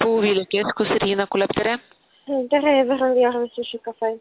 Puuviljekeskus, Riina Kulep, tere. Tere, Everal Järve Sushi Cafe.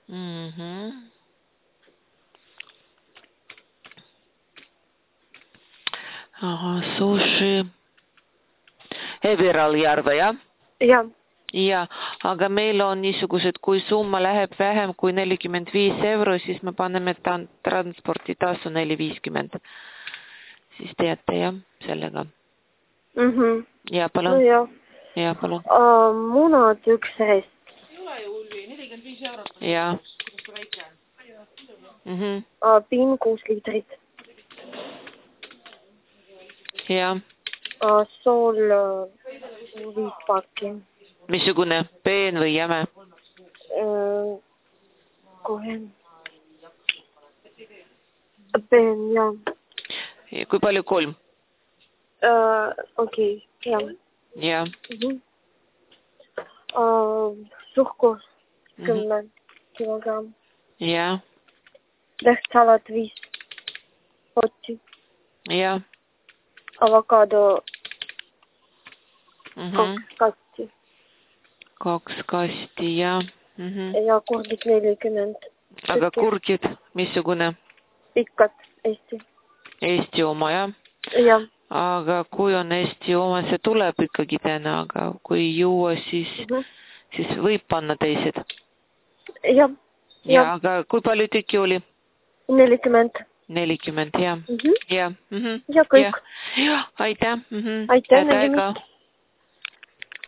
Sushi. Everal Järve, jah? Jah. Ja, aga meil on niisugused, kui summa läheb vähem kui 45 €, siis me paneme transporditasu 4,50. Siis teate, jah, sellega. Ja, palun. No jah. Ja, palun. Munad 1 reist. Ei ole ju ulli, 45 €. Ja. Kuidas ta väike on? Piim 6 liitrit. Ja. Sool 5 pakki. Missugune, peen või jäme? Kohe. Peen, jah. Kui palju 3? Okei, jah. Ja. Suhkur 10 kilogramm. Ja. Lehtsalat 5 potti. Ja. Avokaado 2 kasti. 2 kasti, ja. Ja kurgid 40. Aga kurgid, missugune? Pikad, Eesti. Eesti oma, jah? Jah. Aga kui on Eesti oma, see tuleb ikkagi täna, aga kui ei juua, siis võib panna teised. Jah. Ja, aga kui palju tükki oli? 40. 40, jah. Ja, ja kõik. Ja, aitäh. Aitäh, nägemist.